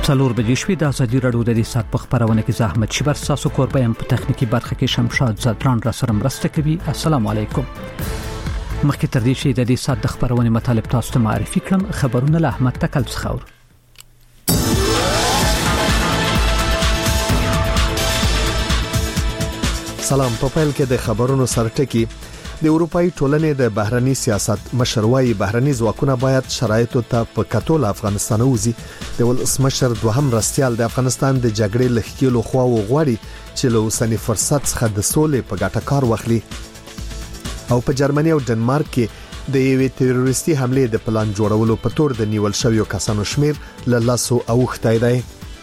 څلور بجې شوې د ازادي راډیو د دې سات په خبرونه کې زحمت شبر ساسو کوربه په تخنیکی برخه کې شمشاد زدران را سره مرسته کوي. السلام علیکم. مخکې تر دې چې د دې سات د خبرونه مطالب تاسو ته معرفي کړم، خبرونه له احمد تکل څخه اورو. سلام. په پیل کې د خبرونو سرټکی د اروپאי ټولنې د بهرني سیاست مشروعي بهرني ځواکونه باید شرایطو ته په کتو افغانستان وزي. د ولسمشر دوهم رستيال د افغانستان د جګړې لخکېلو خوا وغواړي چې له اوسنی فرصت څخه د سولې په ګټه کار واخلي. او په جرمني او ډنمارک کې د یوې تروریستي حمله د پلان جوړولو په تور د نیول شویو کسانو شمیر له لاسو اوښتی دی.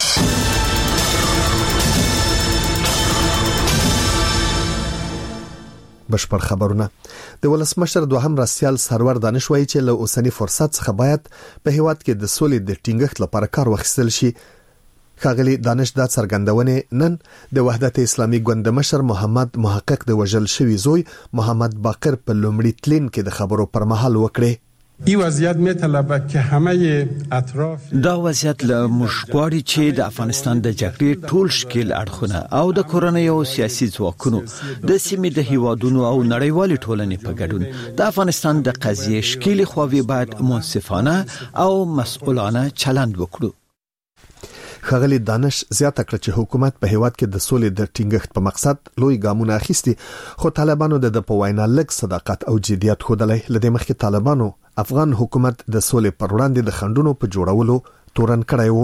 بشپړ خبرونه. د ولسمشر دوهم رستيال سرور دانش وایي چې له اوسنی فرصت څخه باید په هیواد کې د سولې د ټینګښت لپاره کار واخیستل شي. ښاغلي دانش دا څرګندونه نن د وحدت اسلامي ګوند مشر محمد محقق د وژل شوی زوی محمد باقر په لومړي تلین کې د خبرو پر مهال وکړي. این وضعیت میطلبه که همه اطراف دا وضعیت له مشغواړي چې د افغانستان د جګړې ټول شکل اړخونه او د کورنۍ او سیاسي ځواکونو د سیمې د هیوادونو او نړیوالې ټولنې په ګډون د افغانستان د قضیې شکل خوابي باید منصفانه او مسؤلانه چلند وکړو. ښاغلي دانش زیاته کړه چې حکومت په هیواد کې د سولې د ټینګښت په مقصد لوی ګامونه اخیستي، خو طالبانو د په وینا لږ صداقت او جديت ښودلې. لدې مخکې طالبانو افغان حکومت د سولې پر وړاندې د خنډونو په جوړولو تورن کړی وو.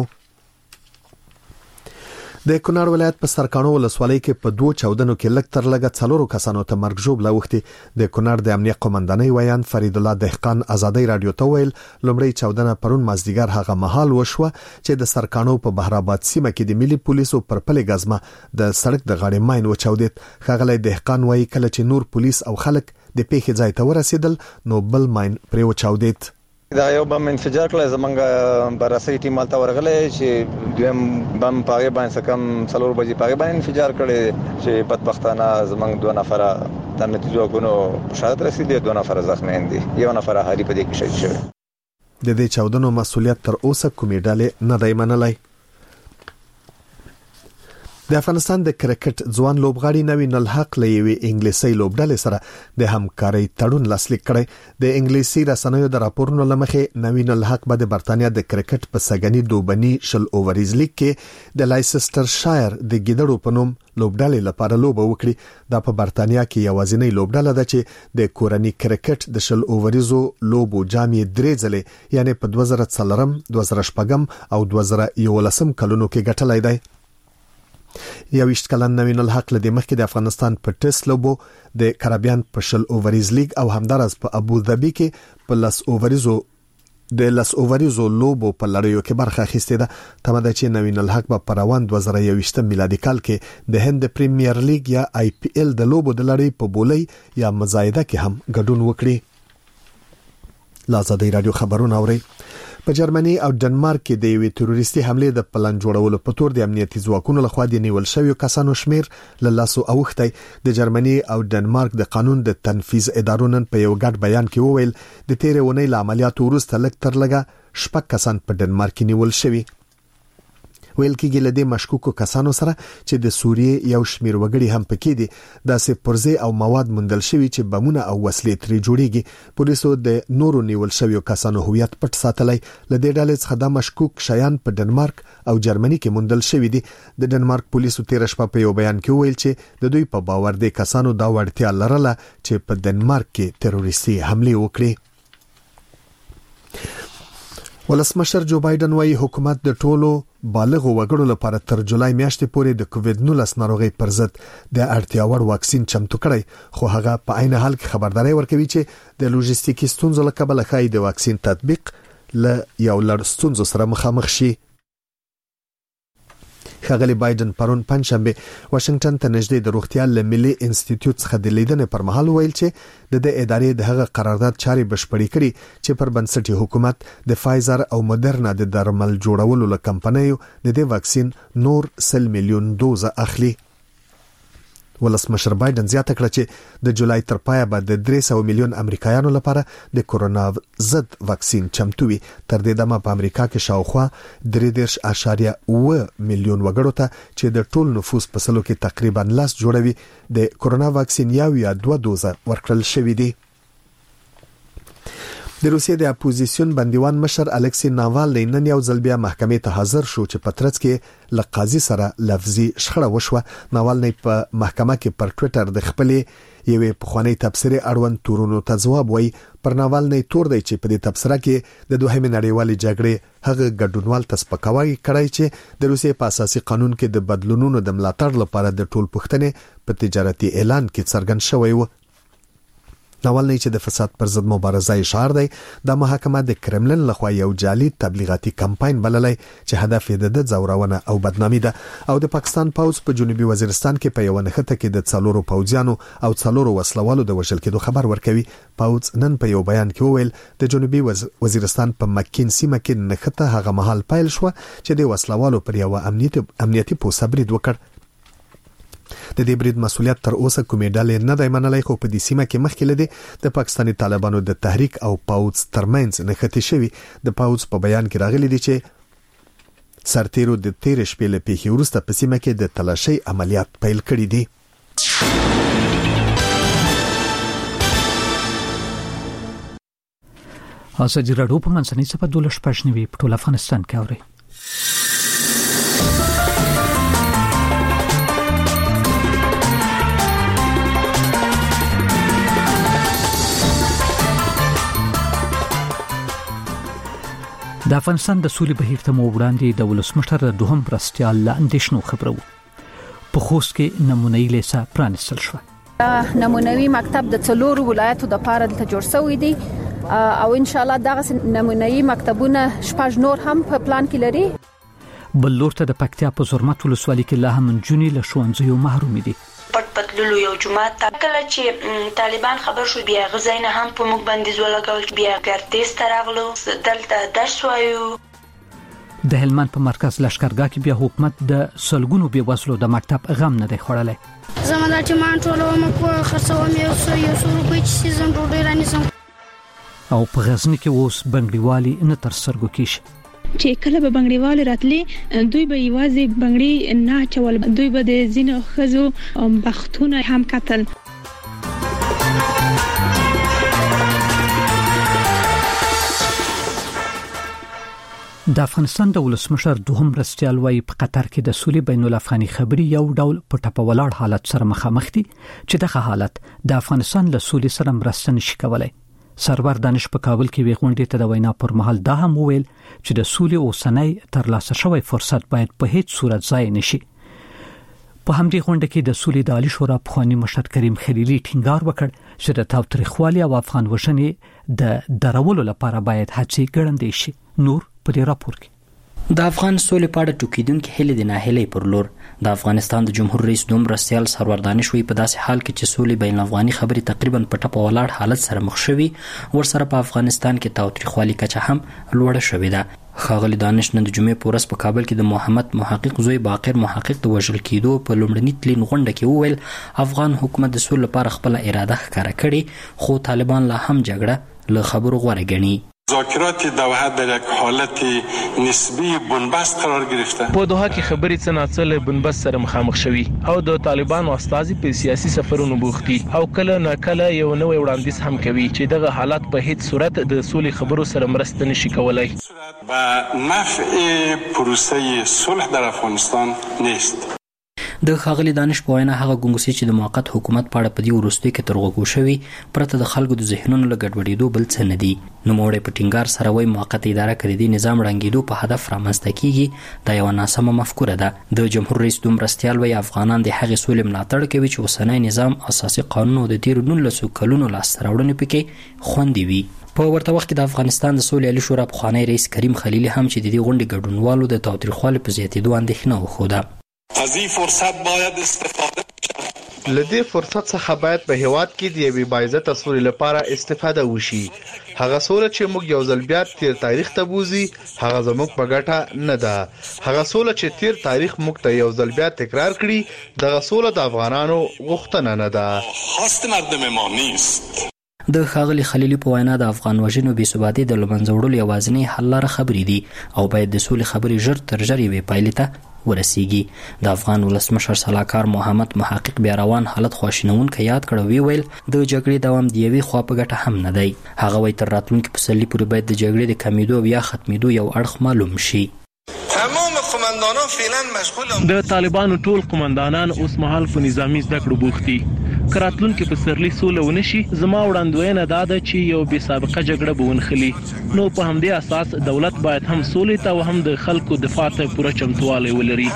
د کونړ ولایت په سرکانو ولسوالۍ کې په 2 چاودنو کې لږ تر لږه 4 کسانو ته مرګ ژوبله وختي. د کونړ د امنیت قومندانۍ ویان فرید الله دهقان ازادي رادیو ته ویل لومړی چاودنه پرون مازدیګر هغه مهال وشوه چې د سرکانو په بهرآباد سیمه کې د ملي پولیسو پر پلي غزمه د سړک د غاړې ماین وچاودید. ښاغلی دهقان وایي کله چې نور پولیس او خلک د پیښې ځای ته ورسېدل نو بل ماین پرې وچاودید. دا یو بم انفجار کړل، زمونږ براسي ټیم مالته ورغله چې دویم بم پاګې باندې کم 4 بجې پاګې باندې انفجار کړي چې بدبختانه زمونږ 2 نفر د نتیجو غونو شهادت رسیدي، 2 نفر زخمیان دي، یو نفر هاري په دې کې شهید شوی. د دې چاودنو مسؤلیت تر اوسه کومې ډلې نه دی منلای. د افغانستان د کرکټ ځوان لوبغاړي نوین الحق له یوې انګلیسي لوبډلې سره د همکارۍ تړون لاسلیک کړی. د انګلیسي رسنیو د راپورونو لمخې نوین الحق به د برتانیا د کرکټ په سګنی دوبني شل اووریز لیګ کې د لایسټر شایر د ګیدړو په نوم لوبډلې لپاره لوبه وکړي. دا په برتانیا کې یوازینی لوبډله ده چې د کورنۍ کرکټ د شل اووریزو لوبو جامې 3 ځله یعنی په 2004 2006 او 2011 کلونو کې ګټلای دی. 21 کلن نوین الحق له مخکې د افغانستان په ټیسټ لوبو د کریبیان په شل اووریز لیګ او همدارس په ابو ظبي کې په لاس اووریزو لوبو په لړیو کې برخه اخیستې ده. تمه ده چې نوین الحق په روان 2021 میلادي کال کې د هند پریمیر لیګ یا آی پی ایل د لوبو د لړۍ په بولۍ یا مزایده کې هم ګډون وکړي. لازادي رادیو خبرونه اوري. په جرمني او ډنمارک کې د یوې تروریستي حمله د پلان جوړولو په تور د امنیتي ځواکونو لخوا د نیول شویو کسانو شمیر له لاسو اوښتی. د جرمني او ډنمارک د قانون د تنفيذ ادارو نن په یو ګډ بیان کې وویل د تیرې ونې له عملیاتو وروسته لږ تر لږه 6 کسان په ډنمارک کې نیول شوي. ویل کېږي له دې مشکوکو کسانو سره چې د سوریې یو شمیر وګړي هم پکې دي داسې پرزه او مواد موندل شوي چې بمونه او وسلې ترې جوړيږي. پولیسو د نورو نیول شویو کسانو هویت پټ ساتلی. له دې ډلې څخه د مشکوک شیان په ډنمارک او جرمني کې موندل شوي دي. د ډنمارک پولیسو تیر شپه په یو بیان کې ویل چې د دوی په باور دي کسانو دا وړتیا لرله چې په ډنمارک کې تروریستي حمله وکړي. ولسمشر جو بایدن وايي حکومت د ټولو بالغ وګړو لپاره تر جولای میاشتې پورې د کووید-19 ناروغي پر ضد د اړتیا وړ واکسین چمتو کړی، خو هغه په عین حال کې خبرداري ورکوي چې د لوجستیکي ستونزو له کبله ښایي د واکسین تطبیق له یو لړ ستونزو سره مخامخ شي. ښاغلي بایدن پرون پنځشنبه واشنگټن ته نږدې د روغتیا له ملي انسټیټیوټ څخه د لیدنې پر مهال ویل چې د ادارې د هغه قرارداد چاري بشپړې کړي چې پر بنسټ حکومت د فایزر او مدرنا د درمل جوړولو له کمپنیو د دې واکسین نور 100 میلیون دوزه اخلي. ولسمشر بایدن زیاته کړه چې د جولای تر پایه به د 300 میلیون امریکایانو لپاره د کورونا ضد واکسین چمتو وي. تر دې دمه په امریکا کې شاوخوا 3.8 میلیون وګړو ته چې د ټول نفوس په سلو کې تقریبا 10 جوړوي د کورونا واکسین یا 2 دوزه ورکړل شوې دي. د روسیې د اپوزیسیون بندیوان مشر الکسی ناوالنی نن یو ځل بیا محکمې ته حاضر شو چې په ترڅ کې له قاضي سره لفظي شخړه وشوه. ناوالنی په محکمه کې پر ټوئیټر د خپلې یوې پخوانی تبصرې اړوند تورونو ته ځواب وایي. پر ناوالنی تور دی چې په دې تبصره کې د دوهمې نړیوالې جګړې هغه ګډونوال ته سپکاوی کړی چې د روسیې په اساسي قانون کې د بدلونونو د ملاتړ لپاره د ټول پښتنې په تجارتي اعلان کې څرګند شوی و. ناوالنی چې د فساد پر ضد مبارزه شعار دی، د محکمه د کرملن لخوا یو جعلي تبلیغاتي کمپاین بللی چې هدف یې د ځورونه او بدنامي ده. او د پاکستان پوځ په جنوبي وزیرستان کې په یو نښته کې د 4 پوځیانو او 4 وسلوالو د وژل کېدو خبر ورکوي. پوځ نن په یو بیان کې وویل د جنوبي وزیرستان په مکین سیمه کې نښته هغه مهال پیل شو چې د وسلوالو پر یو امنیتي پوسټ برید وکړ. د دې برید مسولیت تر اوسه کومې ډلې نه دی منلای، خو په دې سیمه کې مخکې لدی د پاکستاني طالبانو د تحریک او پوځ ترمنځ نښتې شوی. د پوځ په بیان کې راغلی دی چې سرتیرو د 13 شپې له پیښې وروسته په سیمه کې د تلاشي عملیات پیل کړي دي. ازادي راډیو په منځنۍ صفحه 12 په ټول افغانستان کې اوري. د افغانستان د سولې بهیر ته مو وړاندې د ولسمشر د دوهم مرستیال له اندېښنو خبرو. په خوست کې نمونه‌یي لیسه پرانیستل شو. نمونه‌یي مکتب د 4 ولایتو د پاره د جوړ شوی دی او ان شاء الله دغه نمونه‌یي مکتبونه شپږ نور هم په پلان کې لري. بل لور ته د پکتیا په زرمت ولسوالۍ کې لا هم نجونې له ښوونځیو محروم دي. پټ پټلو یو جمعه کله چې طالبان خبر شو بیا غزاینه هم په موږ باندې ولګول، بیا ګرتیس تراغلو دلته درس وایو. د هلمند په مرکز لشکرګاه کې بیا حکومت د سلګونو بې وزلو د مکتب غم نه دی خوړلی. زموږ چې مان ټولو مکو خرڅوم یو څو روپۍ چې سیزن ډوډۍ رانیسم. او په غزنی کې اوس بنګړیوالي نه تر سترګو کېږي. چې کله به بنګړیوال راتلي دوی به یوازې بنګړی نه چول، دوی به د زینو خزو بختونه هم قتل. د افغانستان د ولسمشر دوهم مرستیال وايي په قطر کې د سولې بین الافغاني خبري یو ډول په ټاپه ولاړ حالت سره مخامخ دي چې دغه حالت د افغانستان له سولې سره مرسته نشي کولای. سرور دانش په کابل کې ویغونډې ته د وینا پر مهال دا هم وویل چې د سولې اوسنۍ ترلاسه شوی فرصت باید په هیڅ صورت ضایع نشي. په همدې غونډه کې د سولې د عالی شورا پخوانی مشر کریم خلیلي ټینګار وکړ چې د تاوتریخوالي او افغان وژنې د درولو لپاره باید هڅې ګړندې شي. نور په دې راپور کې د افغان سولې په اړه ټوکیدونکې هلې د ناهیلۍ پر لور د افغانستان د جمهور رئیس دوم مرستیال سرور دانش وی په داسې حال کې چې سولې بین الافغاني خبري تقریبا په ټاپه ولاړ حالت سره مخ شوي، ورسره په افغانستان کې تاوتریخوالي کچه هم لوړه شوې ده. ښاغلي دانش نن د جمعې په ورځ په کابل کې د محمد محقق زوی باقر محقق د وژل کېدو په لومړني تلین غونډه کې وویل افغان حکومت د سولې لپاره خپل اراده ښکاره کړې، خو طالبان لا هم جګړه له خبرو غوره ګڼي. مذاکرات دوحه در یک حالت نسبی بنبست قرار گرفته. په دوحه کې خبرې څه ناڅه له بنبست سره مخامخ شوي او د طالبانو استازي په سیاسي سفرونو بوختي او کله ناکله یو نوې وړاندیز هم کوي چې دغه حالات په هیڅ صورت د سولې خبرو سره مرسته نشي کولای و نفع پروسه صلح در افغانستان نیست. د ښاغلي دانش په وینا هغه ګنګوسې چې د موقت حکومت په اړه په دې وروستیو کې تر غوږو شوي پرته د خلکو د ذهنونو له ګډوډېدو بل څه نه دي. نوموړی په ټینګار سره وایي موقته اداره که د دې نظام ړنګېدو په هدف رامنځته کېږي دا یوه ناسمه مفکوره ده. د جمهور رئیس دوم مرستیال وایي افغانان د هغې سولې ملاتړ کوي چې اوسنی نظام اساسي قانون او د تېرو 19 کلونو لاسته راوړنې پکې خوندي وي. په ورته وخت کې د افغانستان د سولې عالی شورا پخوانی رئیس کریم خلیلي هم چې د دې غونډې ګډونوالو د تاوتریخوالي په زیاتېدو اندېښنه وښوده. از این فرصت باید استفاده شود لدې فرصت څخه باید په هیواد کې د یوې باعزته سولې لپاره استفاده وشي. هغه سوله چې موږ یو ځل بیا تیر تاریخ ته بوزي هغه زموږ په ګټه نه ده. هغه سوله چې تیر تاریخ موږ ته یو ځل بیا تکرار کړي دغه سوله د افغانانو غوښتنه نه ده. خواست مردم ما نیست. د ښاغلي خلیلي په وینا د افغان وژنو بې ثباتي د لمنځه وړلو یوازینۍ حل لاره خبرې دي او باید د سولې خبرې ژر تر ژره یوې پایلې ته ورسیږي. د افغان ولسمشر سلاکار محمد محقق بیا روان حالت خواشینونکی یاد کړ او ویل د جګړې دوام د یوې خوا په ګټه هم نه دی. هغه وایي تر راتلونکي پسرلي پورې باید د جګړې د کمیدو او یا ختمېدو یو اړخ معلوم شي. د طالبانو ټول قومندانان اوس مهال په نظامی زده کړو بوخت دي. کراتلونکو په سرلی سوله ونشي زما وړاندوینه دا ده چې یو بې سابقه جګړه به ونخلي. نو په همدې اساس دولت باید هم سولې ته او هم د خلکو دفاع ته پوره چمتوالی ولري.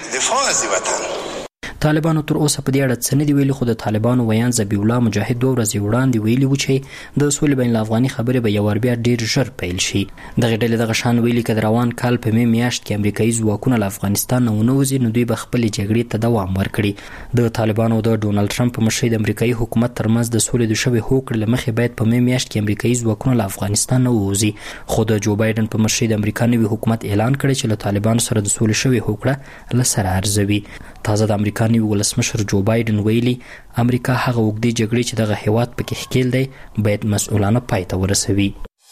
طالبانو تر اوسه په دې اړه څه نه دی ویلي، خو د طالبانو ویان ذبیح الله مجاهد 2 ورځې وړاندې ویلي و چې د سولې بین الافغاني خبرې به یو ور بیا ډیر ژر پیل شي. دغه ډلې دغه شان ویلي چې د روان کال په می میاشت کې امریکایي ځواکونه له افغانستان نه ونوځي نو دوی به خپل جګړې ته دوام ورکړي. د طالبانو او د ډونالد ټرمپ په مشرۍ د امریکایي حکومت ترمنځ د سولې د شوې هوکړې له مخې باید په می میاشت کې امریکایي ځواکونه له افغانستان نه ووځي، خو د جو بایدن په مشرۍ د امریکا نوي حکومت اعلان کړی چې له طالبانو سره د سولې شوې هوکړه له سره ارزوي. تازه د امریکا نوي ولسمشر جو بایدن ویلي امریکا هغه وګړي جګړې چې دغه هیواد پکې ښکیل دی باید مسؤلانه پای ته ورسوي.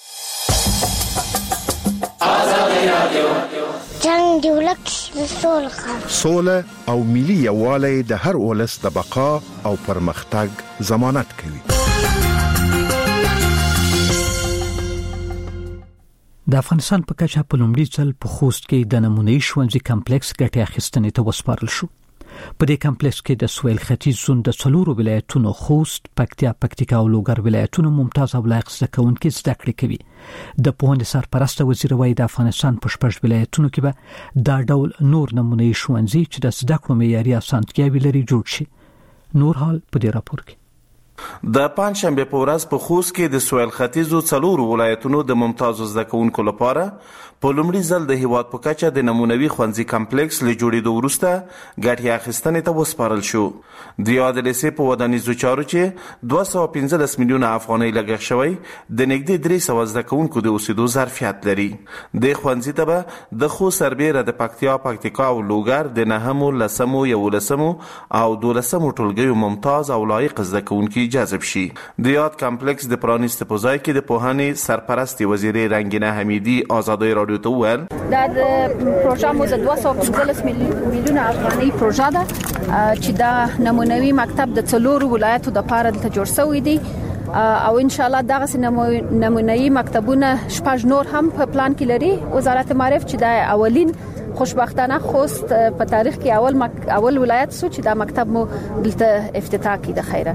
جنگ دی ولک سوله او ملي یووالی د هر ولس د بقا او پرمختګ ضمانت کوي. د افغانستان په کچه په لومړي ځل په خوست کې د نمونه‌يي ښوونځي کمپلیکس ګټې اخیستنې ته وسپارل شو. په دې کمپلیکس کې د سویل ختیځ زون د 4 ولایتونو خوست، پکتیا او لوګر ولایتونو ممتاز او لایق زده کوونکي زده کړې کوي. د پوهنې سرپرست وزیر وایي د افغانستان په 6 ولایتونو کې به دا ډول نور نمونه‌يي ښوونځي چې د زده کړو معیاري اسانتیاوې لري جوړ شي. نور حال په دې راپور کې د پنځشنبه په ورځ په خوست کې د سویل ختیځو 4 ولایتونو د ممتاز زده کوونکو لپاره په لومړي ځل د هیواد په کچه د نمونوي ښوونځي کمپلیکس له جوړېدو وروسته ګټې اخیستنې ته وسپارل شو. د یاد لیسې په ودانیزو چارو چې 215 میلیونه افغانۍ لګښت شوی د نږدې 300 زده کوونکو د اوسېدو ظرفیت لري. د ښوونځي ته به د خوست سربیره د پکتیا او لوګر د 9 لسمو 11 او 12 ټولګیو ممتاز او لایق زده کوونکي جذب شي. د یاد کمپلیکس د پرانیست په ځای کې د پوهنې سرپرست وزیر رنگینه حمیدی آزادۍ رادیو ته وویل دا د پروژه مو د 215 میلیونه افغانۍ پروژه ده چې دا نمونوي مکتب د 4 ولایتو د پاره ته جوړ شوی دی او ان شاء الله دغه نمونوي مکتبونه شپږ نور هم په پلان کې لري. وزارت معارف چې د اولین خوشبختانه خوست په تاریخ کې اول ولایت سو چې دا مکتب مو دلته افتتاح کړي. د خیره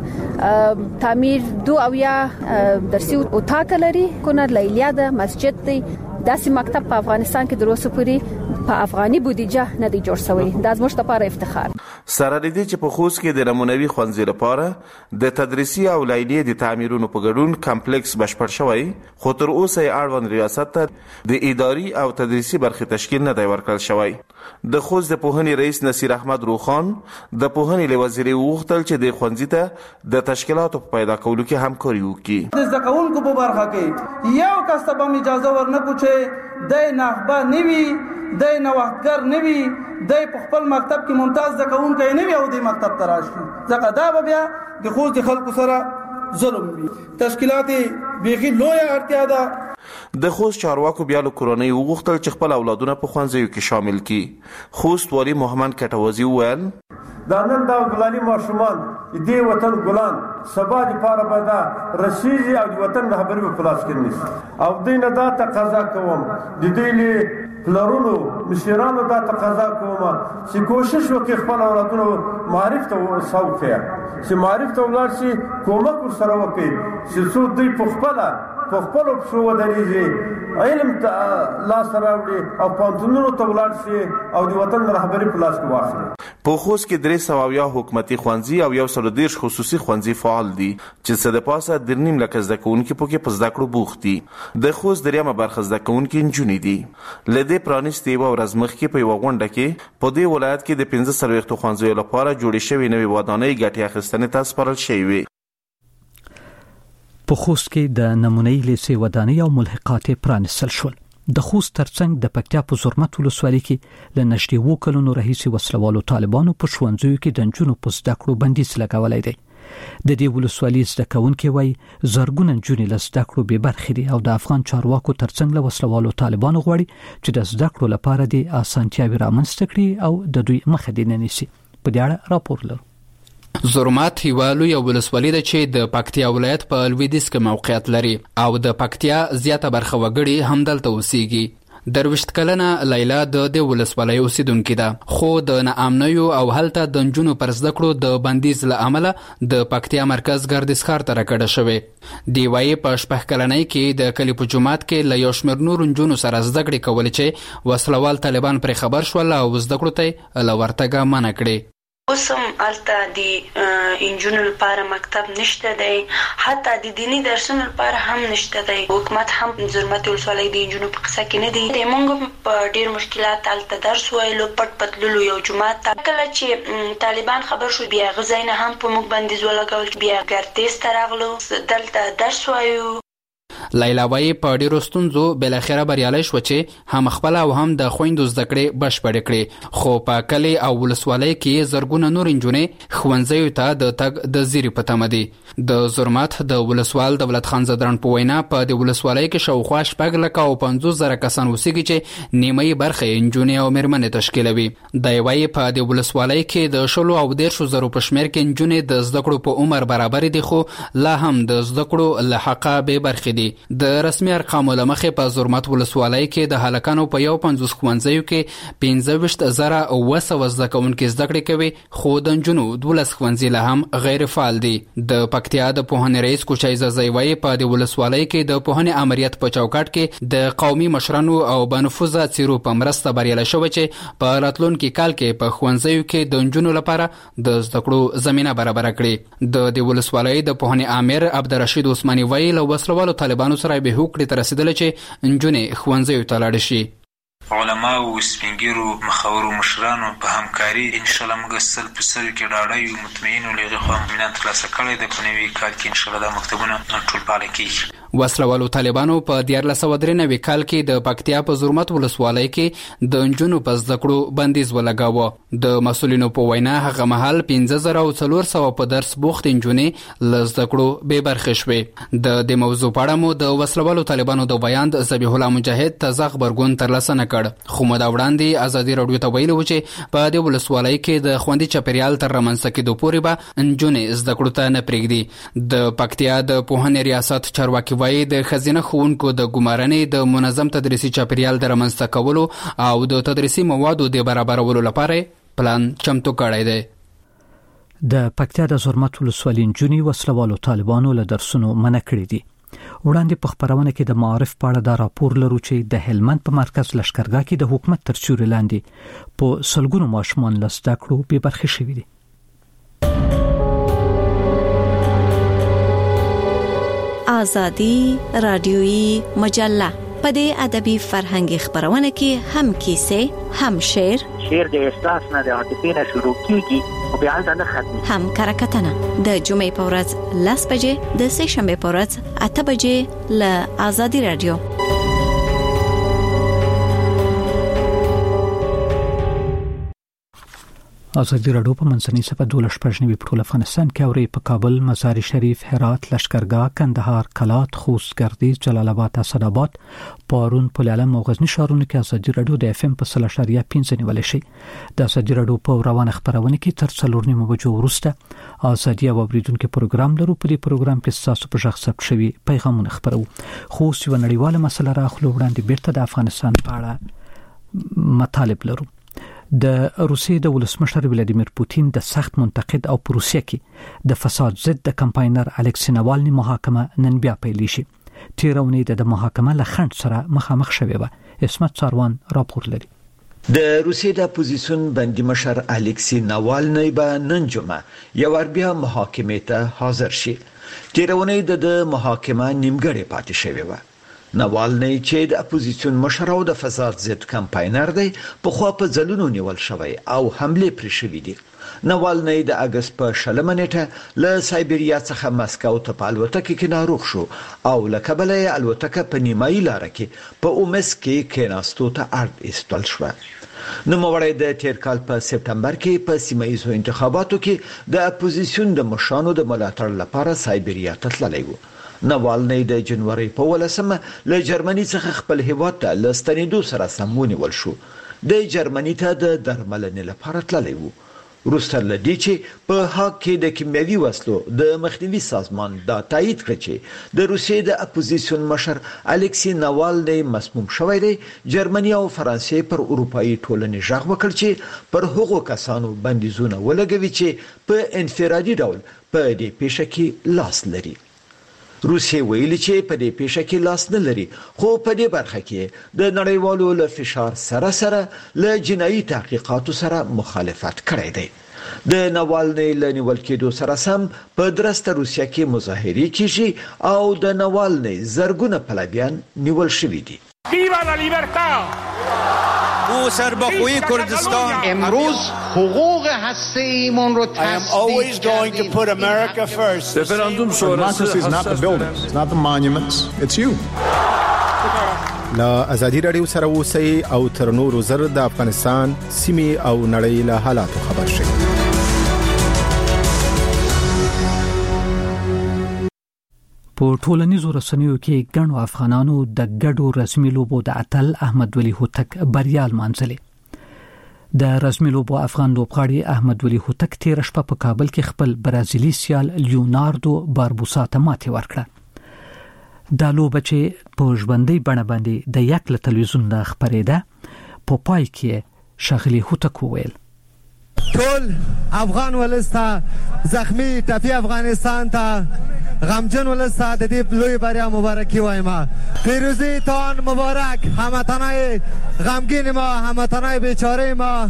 تعمیر 2 او یا درسي اتاق لري، کونر لیلیا د مسجد دی. داسې مکتب په افغانستان کې دروسه پوری په افغاني بودیجه نه دی جوړ شوی. دا زموږ لپاره افتخار. سره دې چې په خوست کې د نمونوي ښوونځي لپاره د تدریسي او لیلیې د تعمیرونو په ګډون کمپلیکس بشپړ شوی، خو تر اوسه اړوند ریاست ته د اداري او تدریسي برخې تشکیل نه دی ورکړل شوی. د خوست د پوهنې رئیس نصیر احمد روخان د پوهنې له وزیر وغوښتل چې د ښوونځي ته د تشکیلاتو په پیدا کولو کې همکاري وکړي. د زده کوونکو په برخه کې یو کس ته به اجازه ورنکړو چې د نخبه نوي د نوښتګر نوي د خپل مکتب کې ممتاز زده کوونکی نوي او د مکتب ته راشي، ځکه دا به بیا د خوست خلکو سره ظلم وي. تشکیلات بیخي لویه اړتیا ده. د خوست چارواکو بیا له کورنۍ وغوښتل چې خپل اولادونه په ښوونځیو کې شامل کړي. خوست والي محمد کټوازي وویل دا نن دا ګلالي ماشومان دې وطن ګلان سبا لپاره به دا رسیږي او د وطن رهبري په لاس کې نیسي او دوی نه دا تقاضا کوم د دوی له پلرونو مشرانو دا تقاضا کوم چې کوشش وکړي خپل اولادونو معرف ته وسوکړي، چې معرف ته ولاړ شي، کومک ورسره وکړي چې څو دوی په خپل شو ودرېږي علم لاس راوړي او پانتونونو ته ولاړ شي او د وطن رهبری په لاس کې واخلي. په خوست کې 300 حکومتي ښوونځي او 130 خصوصي ښوونځي فعال دي چې څه د پاسه 3.5 لک زده کوونکي پکې په زده کړو بوخت دي. د خوست دریمه برخه زده کوونکي نجونې دي. لدې پرانیستي و ورځ مخکې په یو غونډه کې په دې ولایت کې د 15 ښوونځیو لپاره جوړې شوې نوې ودانۍ ګټې اخیستنې ته سپارل شوې. په خوست کې د نمونه‌ای لیسې ودانۍ او ملحقات پرانیستل شول. د خوست ترڅنګ د پکتیا په زرمت ولسوالۍ کې له نږدې 2 کلونو راهیسې وسلوالو طالبانو په ښوونځیو کې د نجونو په زده کړو بندیز لګولای دی. د دې ولسوالۍ زده کوونکي وایي زرګونه نجونې له زده کړو بې برخې دي او د افغان چارواکو ترڅنګ له وسلوالو طالبانو غواړي چې د زده کړو لپاره د اسانتیاوي رامنځته کړي او د دوی مخه دې نه نیسي. په دې اړه راپور لرو. زرمات هیوالو یو ولسوالۍ ده چې د پکتیا ولایت په لویدیځ کې موقعیت لري او د پکتیا زیاته برخه وګړي همدلته اوسېږي. درویشت کلنه لیلا د ولسوالۍ اوسیدونکې ده خو د ناامنیو او هلته د نجونو پر زده کړو د بندیز له امله د پکتیا مرکز ګردیز ښار ته راکډه شوې. دی وايي په 6 کلنۍ کې د کلي په جومات کې له یو شمېر نورو نجونو سره زده کړې کولې چې وسلوال طالبان پرې خبر شول او زده کړو ته له ورتګه منع کړې. اوسم الته د انجونو لپاره مکتب نشته دی، حتی د دینی درسونو لپاره هم نشته دی. حکومت هم زرمت ولسوالۍ د انجونو په قصه کې نه دی. موږ په ډیر مشکلات الته درس وایلو، پټ پټلو یو جماعت ته کله چې طالبان خبر شو بیا غزاینه هم په موږ بندیز ولګول، بیا ګردیز ته راغلو دلته درس وایو. لیلا وايي په ډیرو ستونزو بل اخره بریالۍ شو چې هم خپل او هم د خويندو زده کړې بشپړې کړې. خو په کلی او ولسوالۍ کې زرګونه نور نجونې ښوونځیو ته د تګ د زیري په تمه دي. د زرمت د ولسوال دولت خان زدران په وینا په د ولسوالۍ کې شاوخوا 6,50,000 کسان اوسېږي چې نیمه برخه نجونې او مېرمنې تشکیلوي. د وايي په د ولسوالۍ کې د 10,000 په شمېر کې نجونې د زده کړو په عمر برابر دي خو لا هم د زده کړو له حقه بې برخې دي. د رسمي ارقامو له مخې په زرمت ولسوالۍ کې د هلکانو په 50 ښوونځیو کې 15,900 زده کوونکي زده کړې کوي خو د نجونو 12 ښوونځي لا هم غیر فعال دي. د پکتیا د پوهنې رئیس کوچای زازی وايي په د ولسوالۍ کې د پوهنې امریت په چوکاټ کې د قومي مشرانو او بنفوذه څیرو په مرسته بریالی شوی چې په راتلونکي کال کې په ښوونځیو کې د نجونو لپاره د زده کړو زمینه برابر کړي. د ولسوالۍ د پوهنې امیر عبدالرشید عثماني وايي له وسلوالو طالبانو سره به هوکړې ته رسیدل چې نجونې ښوونځیو ته لاړې شي. علما او سپینګیرو مخاورو مشرانو په همکاري ان شاء الله موږ 100% کې ډاډه یو مطمئن ولې خو اطمینان ترلاسه کړی د په نوي کال کې ان شاء الله د مکتبونو ټول فعال کیږي. وسلوالو طالبانو په 1493 کال کې د پکتیا په زرمت ولسوالۍ کې د نجونو په زده کړو بندیز ولګاوه. د مسولینو په وینا هغه مهال 5400 په درس بوخت نجونې له زده کړو بې برخې شوې. د موضوع په اړه مو د وسلوالو طالبانو د بیان ذبیح الله مجاهد تزغ برګون ترلاسه نه کړ. خو مو دا وړاندې ازادي رادیو ته ویلي و چې په دې ولسوالۍ کې د خوندي چاپیریال تر رامنځته کېدو پورې به نجونې زده کړو ته نه پرېږدي. د پکتیا د پوهنې ریاست چارواکي وايي د ښځینه ښوونکو د ګمارنې د منظم تدریسي چاپیریال د رامنځته کولو او د تدریسي موادو د برابرولو لپاره پلان چمتو کړی دی. د پکتیا د زرمت ولسوالۍ نجونې وسلوالو طالبانو له درسونو منع کړي دي. وړاندې په خبرونه کې د معارف په اړه دا راپور لرو چې د هلمند په مرکز لشکرګاه کې د حکومت تر سیوري لاندې په سلګونو ماشومان له زده کړو بې برخې شوي دي. آزادی رادیویی مجله په دې ادبي فرهنګي خبرونه کې هم کیسې هم شعر د احساس نه د عاطفې نه شروع کیږي او بیا نه ختمي، هم کرکټنه د جمعې په ورځ 10 بجې د سه شنبه په ورځ 8 بجې له آزادی رادیو. آزادی رادیو په منځنۍ صفحه 12 په افغانستان کې اوري په کابل، مزار شریف، هرات، لشکرګاه، کندهار، کلات، خوست، ګردیز، جلال آباد، اسداباد، پارون، پل علم او غزنی ښارونو کې آزادی رادیو د FM په 0.5 نیول شي. د آزادی رادیو په روانه خبرونه کې تر 4:30 بجو وروسته آزادی او اوریدونکو پروګرام لرو. په دې پروګرام کې تاسو په ژغ ثبت شوی پیغامونه خبرو. خو یو نړیواله مسله راخلو وړاندې بیرته د افغانستان په اړه مطالب لرو. د روسیې د ولسمشر ولادیمیر پوتین د سخت منتقد او په روسیه کې د فساد ضد د کمپاینر الکسی ناوالني محاکمه نن بیا پیل شي. تیرونی د محاکمه له خنډ سره مخامخ شوی و. اسمت ساروان راپور لري. د روسیې د اپوزیسیون بندي مشر الکسی ناوالنی به نن جمعه یو بیا محاکمه ته حاضر شي. تیرونی د محاکمه نیمګړې پاتې شوی و. ناوالنی چې د اپوزیسیون مشر او د فساد ضد کمپاینر دی په خوا په ځلونو نیول شوی او حمله پرې شوې دي. ناوالنی د اگست په 20 نیټه له سایبریا څخه مسکو ته په الوتکه کې ناروغ شو او له کبله الوتکه په نیمایي لار کې په اومس کې کېناستو ته اړ ایستل شو. نوموړی د تیر کال په سپتمبر کې په سیمایي انتخاباتو کې د اپوزیسیون د مشرانو د ملاتړ لپاره سایبریا ته تللی و. ناوالنی د جنوري په 18 له جرمني څخه خپل هیواد ته لستنیدو سره سمونی ول شو. د جرمني ته د درملنې لپاره تللی و. روسته لدی چې په هاګ کې د کیمیاوي وسلو د مخنیوي سازمان دا تایید کړ چې د روسیې د اپوزیسیون مشر الکسی ناوالنی مسموم شوی دی. جرمني او فرانسې پر اروپאי ټولنې ژغ وکړ چې پر هغو کسانو بندیزونه ولګوي چې په انفرادي ډول په دې پیښه کې لاس لري. روسیې ویلي چې په دې پیښه کې لاس نه لري، خو په دې برخه کې د نړیوالو له فشار سره له جنایي تحقیقاتو سره مخالفت کړی دی. د ناوالنی له نیول کېدو سره سم په درسته روسیه کې مظاهرې کیږي او د ناوالنی زرګونه پلویان نیول شوي دي. ویوا لا لیبرتا! او سربخوی کردستان امروز حقوق هسته‌ایمون رو always going to put America first. رفراندوم شورای is not the buildings, it's not the monuments, it's you. لا ازادي رادیو سره اوسئ او تر نورو زر د افغانستان سیمې او نړۍ له حالاتو خبر شئ. په ټولنیزو رسنیو کې ګڼو افغانانو د ګډو رسمي لوبو د اتل احمد ولی هوتک بریا لمانځلې. د رسمي لوبو افغان لوبغاړي احمد ولی هوتک تیر شپه په کابل کې خپل برازیلي سیال لیوناردو باربوسا ته ماتې ورکړه. دا لوبه چې په ژوندۍ بڼه باندې د یک له تلویزیون نه خپرېده په پای کې شغلي هوتک وویل: ټول افغان ولسته زخمی ټپي افغانستان ته غمجن ولسته د دې لوی بریا مبارکي وایم. پیروزی تان مبارک هموطنای غمگین ما، هموطنای بیچاره ما.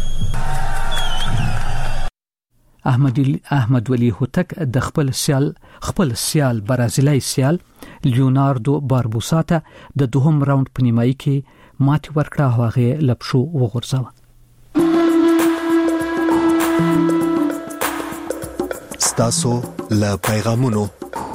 احمد ولی هوتک د خپل سیال برازیلي سیال لیوناردو باربوسا ته د دوهم راوند په نیمایي کې ماتې ورکړه او هغه لپشو وغورځاوه. ستاسو له پیغامونو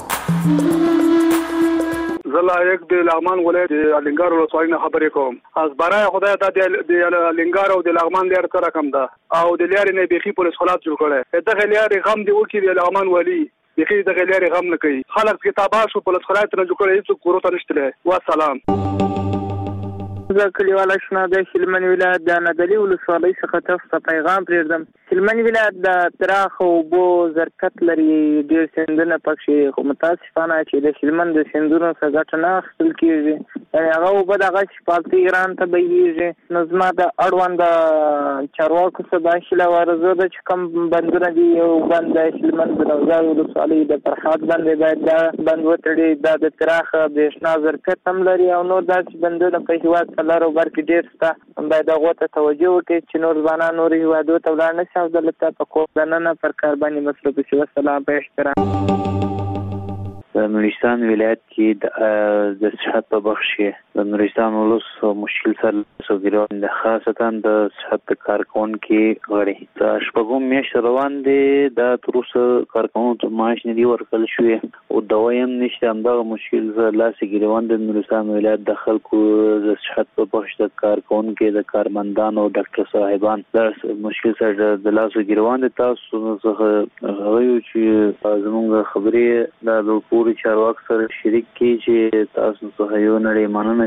زلا یک د لغمان ولایت الینګار ولسوالۍ نه خبرې کوم. از برای خدای د الینګار او د لغمان لار سره کم ده او د لارې نه بيخي پولیس خلاص جوړ کړي. دغه لارې غم دی وکي د لغمان ولی بيخي دغه لارې غم نه کوي. خلک کتابه شو پولیس خلاص نه جوړ کړي، هیڅ کوروته نشته. والسلام. کلیواله شنه د هلمند ولایت د نادلی ولسوالۍ څخه تاسو ته پیغام پرېږدم. هلمند ولایت د پراخ اوبو ظرفیت لري، ډېر سیندونه پکې، خو متاسفانه چې د هلمند د سیندونو څخه ګټه نه اخیستل کېږي. یعنې هغه اوبه دغه شفافي ایران ته بهیږي. نو زما د اړوند چارواکو څخه دا هیله ورزه ده چې کوم بندونه دي، یو بند د هلمند د نوزاد ولسوالۍ د فرحات بند باید دا بند وتړي. دا د پراخ برېښنا ظرفیت هم لري او نور داسې بندونه په هېواد لارو برکې ډېر شته. باید هغو ته توجه وکړي چې نور ځوانان نورو هېوادو ته ولاړ نه شي او دلته په کور دننه پر کار باندې مصروف شي. والسلام. په احترام. د نورستان ولایت کې د صحت په بخش کې د نورستان ولس مشکل سره سوګریوان د خاصتا د صحت کارکونکو غړي د شپږم میاشت روان دي. د تروسه کارکونکو ته معاش نه دی ورکړل شوی او دوایم نشته. همدغه مشکل سره لاس ګریوان د نورستان ولایت د خلکو د صحت په بخش د کارکونکو د کارمندانو او ډاکټر صاحبان د مشکل سره د لاس ګریوان د تاسو څخه غوښتل چې زموږ خبرې د پوری چارواک سره شریک کی چې تاسو څخه یو نړۍ مننه.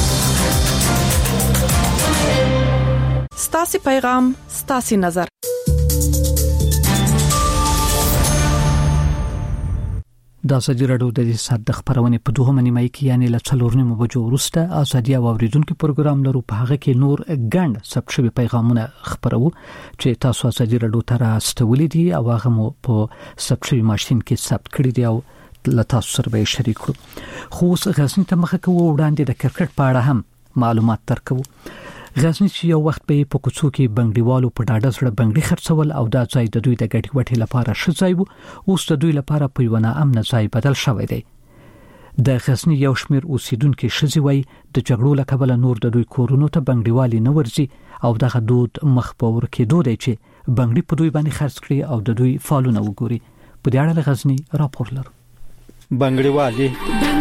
ستاسو پیغام ستاسو نظر. د ازادي راډیو د صد خبرونه په دوه نیمه کې یعنی له 4 بجو وروسته ازادي او اوریدونکو پروګرام لرو. په هغه کې نور ګڼ ثبت شوی پیغامونه خبرو چې تاسو ازادي راډیو ته راستولې دي او هغه مو په ثبت شوی ماشين کې ثبت کړی دی او لتاسو سره به شریک کړو. خو اوس غزنی ته مخه کوو وړاندې د کرکټ په اړه هم معلومات ترکو. غزنی چې یو وخت به په کوڅو کې بنګړیوالو په ډاډه سره بنګړي خرڅول او دا ځای د دوی د ګټې وټې لپاره ښه ځای وو، اوس د دوی لپاره په یو ناامن ځای بدل شوی دی. د غزنی یو شمیر اوسیدونکو ښځې وایي د جګړو له کبله نور د دوی کورونو ته بنګړیوالي نه ورځي او دغه دود مخ په ور کېدو دی چې بنګړي په دوی باندې خرڅ کړي او د دوی فالونه وګوري. په دې اړه غزنی راپور لرو. بنګړیوالي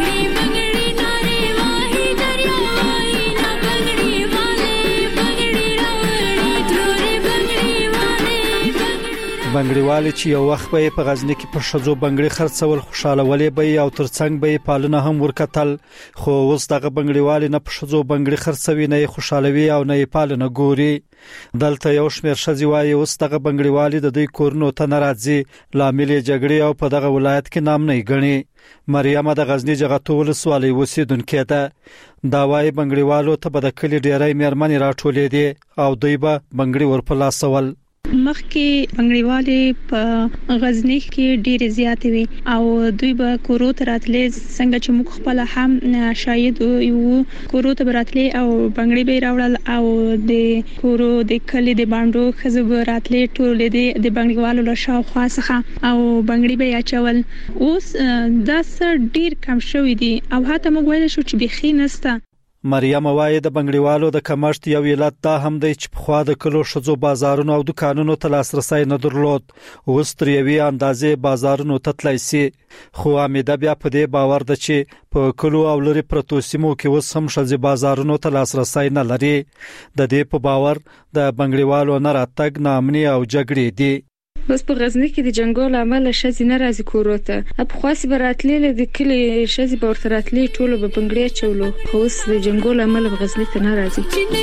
بنګړیوالي چې یو وخت به په غزنی کې په شذو بنګړي خرڅول خوشاله ولې به او ترڅنګ به پالونه هم ورکتل، خو اوس دغه بنګړیوالي نه په شذو بنګړي خرڅوي نه خوشالوي او نه پالونه ګوري. دلته یو شمیر شذي وایي اوس دغه بنګړیوالي د دوی کورونو ته ناراضي لامل جګړې او په دغه ولایت کې نام نه غني. مریم د غزنی جغتو ولسوالۍ اوسیدونکې ده. دا وایي بنګړیوالو ته به د کلی ډیرای میرمنې راټولې دي او دوی به بنګړي ورپلاسول. مخکې بنګړیوالي په غزنی کې ډېر زیات وي او دوی به کورو ته راتلې څنګه چې موږ خپل هم شاهد یو کورو ته راتلې او بنګړي به راوړل او د کورو د کلی د باندو خزب راتلې ټول د بنګړیوالو له شاوخوا څخه او بنګړي به اچول. اوس دا څه ډېر کم شوی دي او حتی موږ ویل شو چې بخي نسته. مریم وایي د بنګړیوالو د کمښت یو علت دا هم دی چې په خوا د کلو شذو بازارونو او دکانونو ته لاسرسي نه درلود. اوس تر یوې اندازې بازارونو ته تللی سي، خو امیده بیا په دې باور ده چې په کلو او لري پرتو سیمو کې اوس هم شذي بازارونو ته لاسرسي نه لري. د دې په باور د بنګړیوالو نه راتګ نامني او جګړې دي. بس په غزنی کې د جنگول عمل شذي نه راځي کوروته په خاصي براتلې د کلی شذي بورتراتلې ټولو به بنګړي چولو، خو اوس د جنگول عمل په غزنی ته نه راځي.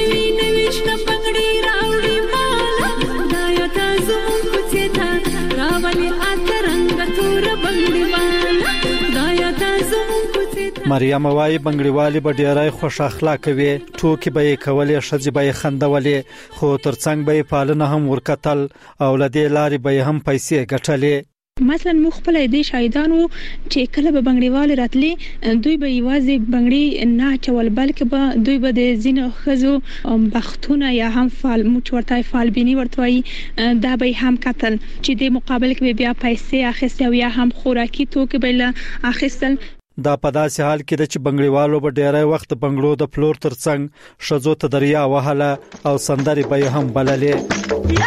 مریم وایي بنګړیوالي به ډیرای خوش اخلاق وي، ټوکی به یې کولې، شذي به یې خندولې، خو ترڅنګ به یې پالنه هم ورکتل او لدې لارې به یې هم پیسې ګټلې. مثلا مو خپل د شاهدانو چې کله به بنګړیوال راتلې دوی به یوازې بنګړي نه چول بلکې به دوی به د زینو خزو بختونه یا هم فال موچورتای فالبینی ورتوي دا به هم قتل چې د مقابل کې بیا پیسې اخیستي او یا هم خوراکي توکي به اخیستل. دا په داسې حال کې د چې بنګړیوالو به ډیرای وخت بنګړو د فلور ترڅنګ شذو ته دریا وهله او سندري به هم بللې.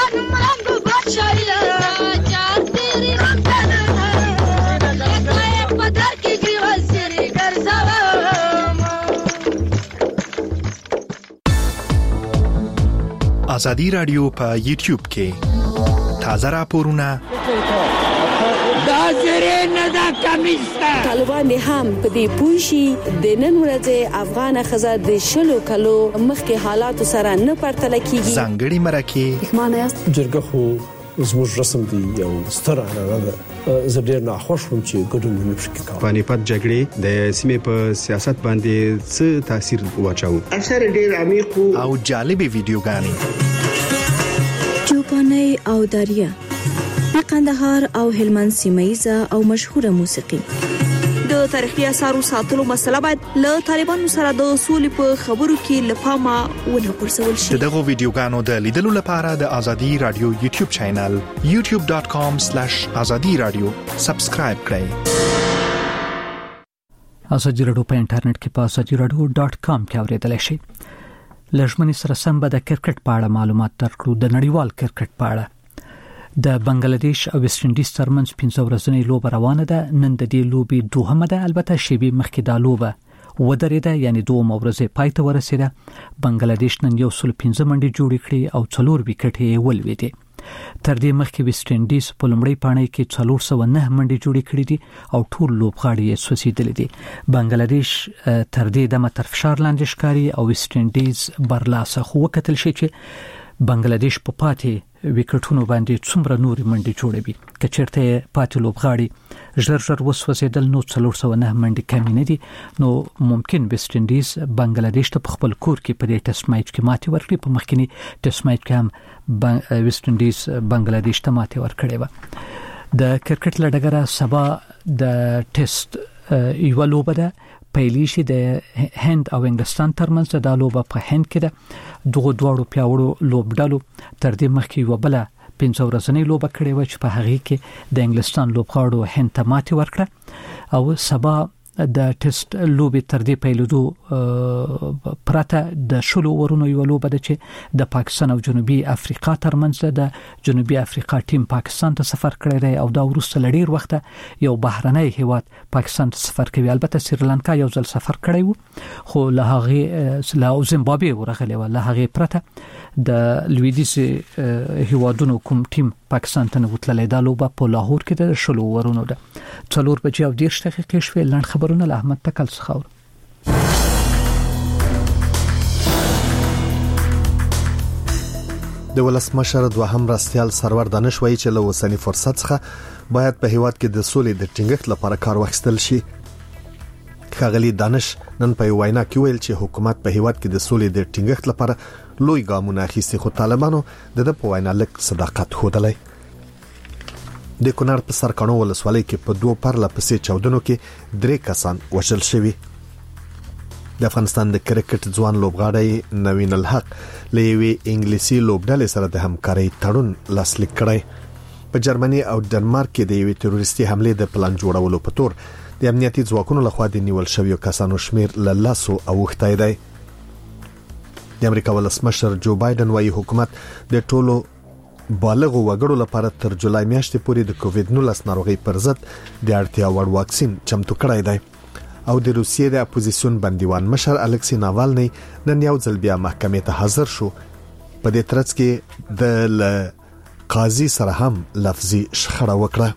ازادي رادیو په یوټیوب کې تازه راپورونه طالبان هم په دې پوښي د نن ورځې افغان خزه د شلو کلو مخکې حالات سره نه پرتل کیږي. ځانګړي مرکه معنی جرګه خو زموږ رسم دی یو ستر عنعنه ده. زه ډېر ناخوښ وم چې ګډون ونه شي کوي. پانیپت جګړې د سیمې په سیاست باندې څه تاثیر واچاو؟ اکثر ډېر عمیق او جالبې ویډیوګانې چوپانې او دریا قندهار او هلمند سیمایزه او مشهوره موسیقي. د تاریخي اثارو ساتلو مسله باید له طالبانو سره د اصول په خبرو کې لپاره ونه پرسول شي. دغه ویډیوګانو د لیدلو لپاره د ازادي رادیو یوټیوب چینل youtube.com/azadi-radio سبسکرایب کړئ. ازادي رادیو په انټرنیټ کې په azadi-radio.com کې اوریدلای شئ. لږمنې سره سم به د کرکټ په اړه معلومات درکړو. د نړیوال کرکټ په اړه د بنگلاديش او ویسټ انډیز ترمنځ 15 ورځنۍ لوبه روانه ده. نن د دې لوبې دوهمه ده، البته شیبي مخکې دا لوبه ودرېده، یعنی دوه ورځې پای ته ورسېده. بنگلاديش نن 115 منډې جوړې کړې او 4 وکټې ولوېدې. تر دې مخکې ویسټ انډیز په لومړۍ پاڼۍ کې 409 منډې جوړې کړې دي او ټول لوبغاړي یې سوځېدلي دي. بنگلاديش تر دې دمه تر فشار لاندې ښکاري او ویسټ انډیز برلاسه، خو وکتل شي چې بنگلاديش په پاتې وکټونو باندې څومره نورې منډې جوړوي. که چېرته پاتې لوبغاړي ژر وسوځېدل نو 409 منډې کمې نه دي، نو ممکن ویسټ انډیز بنگلاديش ته په خپل کور کې په دې ټیسټ میچ کې ماتې ورکړي. په مخکنی ټیسټ میچ کې هم ویسټ انډیز بنگلاديش ته ماتې ورکړې و. د کرکټ لړګره سبا د ټیسټ یو لوبه ده پیلی شي د هند او انګلستان ترمنځ د لوبه په هند کې ده دغه دوړو پیاوړو لوبډالو تر دې مخکې یو بل 15 ورځې لوبه کړې و چې په هغه کې د انګلستان لوبغاړو هند ته ماتې ورکړه او سبا د ټیسټ لوبې تر دې پیلودو پراته د شلو ورونو یو لوبه ده چې د پاکستان او جنوبي افریقا ترمنځ د جنوبي افریقا ټیم پاکستان ته سفر کړی دی او دا وروسته لډیر وخت یو بهرنۍ هیواد پاکستان ته سفر کوي. البته سریلانکا یو ځل سفر کړی و خو له هغه له زیمبابوې ورغلی و له هغه پراته د لویدیز هیوادونو کوم ټیم پاکستان ته وتللی دا لوبه په لاهور کې د شلو ورونو ده. 4 بجې او 10 دقیقې شوې. لړ خبرونه له احمد تکل څخه. د ولسمشر دوهم راستیال سرور دانش وایي چې له اوسنی فرصت څخه باید په هیواد کې د سولې د ټینګښت لپاره کار واخیستل شي. ښاغلي دانش نن په وینا کې ویل چې حکومت په هیواد کې د سولې د ټینګښت لپاره لوی ګامونه اخیستي خو طالبانو د په وینا لک صداقت ښودلی. د کونړ په سرکانو ولسوالۍ کې په 2 پرله پسې چاودنو کې 3 کسان وژل شوي. د افغانستان د کرکټ ځوان لوبغاړی نوین الحق له یوې انګلیسي لوبډلې سره د همکارۍ تړون لاسلیک کړی. په جرمني او ډنمارک کې د یوې تروریستي حملې د پلان جوړولو په تور د امنیتي ځواکونو لخوا د نیول شویو کسانو شمیر له لاسو اوښتی دی. د امریکا ولسمشر جو بایدن وايي حکومت د ټولو بالغو وګړو لپاره تر جولای میاشتې پورې د کووډ-19 ناروغي پر ضد د اړتیا وړ واکسین چمتو کړی دی. او د روسیې د اپوزیسیون بندیوان مشر الکسی ناوالنی نن یو ځل بیا محکمې ته حاضر شو. په دې ترڅ کې د قاضي سره هم لفظي شخړه وکړه.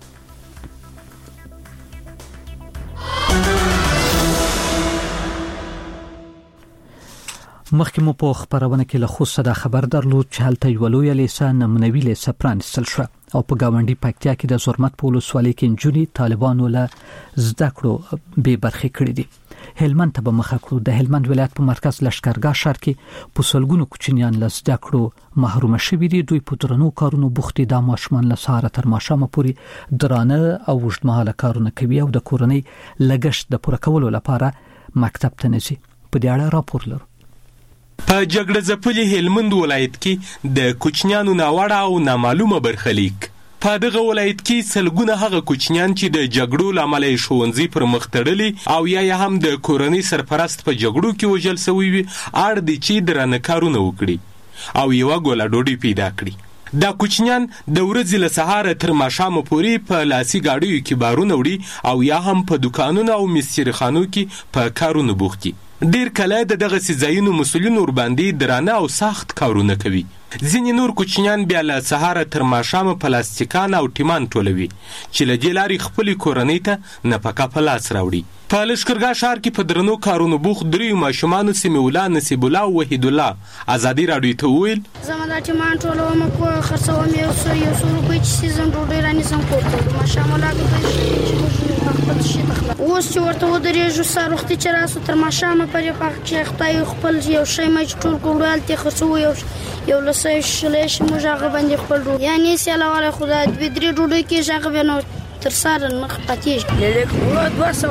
مخکې مو په خبرونه کې له خوسته د خبر درلود چې هلته یو لوی لیسه نمونوي لیسه پرانستل شو او په گاونډي پکتیا کې د زرمت په ولسوالۍ کې انجونی طالبانو له زده کړو به برخې کړې دي. هلمند ته به مخه کړو. د هلمند ولایت په مرکز لشکرګاه شهر کې په سلګونو کوچنیان له زده کړو محروم شوي دي. دوی په درنو کارونو بوختي د ماشومان له سهار تر ماښام پورې درانه او وژدمحاله کارونه کوي او د کورنۍ لګښت د پوره کولو لپاره مکتب ته نشي. په دې اړه راپور لرو. په جګړه ځپلي هلمند ولایت کې د کوچنیانو ناوړه او نامعلومه برخلیک. په دغه ولایت کې سلګونه هغه کوچنیان چې د جګړو له امله ښوونځي پر مخ تړلي او یا هم د کورنۍ سرپرست په جګړو کې وژل شوي وي اړ دي چې درانه کارونه وکړي او یوه ګوله ډوډۍ پیدا کړي. دا کوچنیان د ورځې له سهاره تر ماښامه پورې په لاسي ګاډیو کې بارونه وړي او یا هم په دکانونو او مستریخانو کې په کارونو بوخت دي. ډیر کله د دغه سیزاینو مسؤلین ور باندې درانه او سخت کارونه کوي. ځینې نور کوچنیان بیا له سهاره تر ماښامه پلاستیکان او ټیمان ټولوي چې له دې لارې خپلې کورنۍ ته نفقه په لاس راوړي. په لشکرګاه ښار کې په درنو کارونو بوخت 3 ماشومانو سمیع الله، نصیب الله او وحید الله ازادي راډیو ته وویل زما دا ټیمان ټولوم کو خرڅوم یو څو روپۍ چې سیزن ډوډۍ رانیسم کوته ماشومان اوس چې ورته ودرېږو سهار وختي چې راسو تر ماښامه پورې په کې خدای خپل یو شی مې ټول کړل ته خرڅو یو لسه شلې موږ هغه باندې خپل ډوډۍ یعنی سیاله ولا خدای 2-3 ډوډۍ کې هغه بنو تر سره مخ پاتې لیک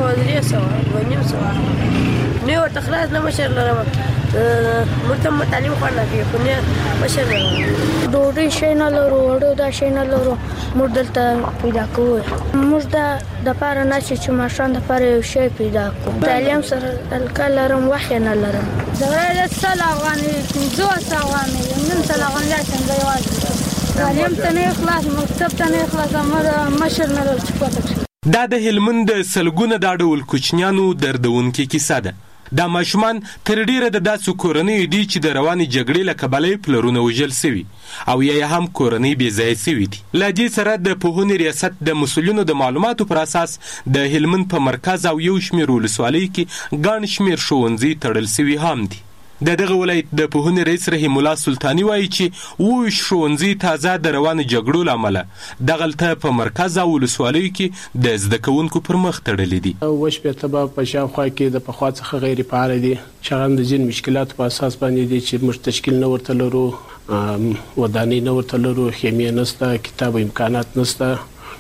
200 نو تخلاص نه مشر لرم مرتم تعلیم خورنه کې خو نه مشر ډوډۍ شي نه لرو ورو دا شي نه لرو موږ دلته پیدا کوو موږ د پاره نه چې ماشان د پاره یو شی پیدا کوو تعلیم سره الکلرم وحی نه لرم زه سل افغاني 200 افغاني من سل افغاني څنګه یوازې تعلیم ته نه خلاص مکتب ته نه خلاص مشر نه لرو. دا د هلمند سلګونه دا ډول کوچنیانو دردونکې کیسه ده. دا ماشومان تر ډیره د داسې کورنۍ دي چې د روانې جګړې له کبله پلرونه وژل شوي او یا هم کورنۍ بې ځایه شوي دي. له دې سره د پوهنې ریاست د مسؤلینو د معلوماتو پر اساس د هلمند په مرکز او یو شمېر ولسوالۍ کې ګڼ شمېر ښوونځي تړل شوي هم دي. د دغه ولایت د پوهنې رئیس رحیم الله سلطاني وایي چې 20 ښوونځي تازه د روانو جګړو له امله دغلته په مرکز او ولسوالیو کې د زده کوونکو پر مخ تړلي دي. 18 په شاوخوا کې د پخوا څخه غیر فعال دي چې هم د ځین مشکلات په اساس باندې دي چې موږ تشکیل نه ورته لرو، ودانۍ نه ورته لرو، خیمې نشته، کتاب امکانات نشته.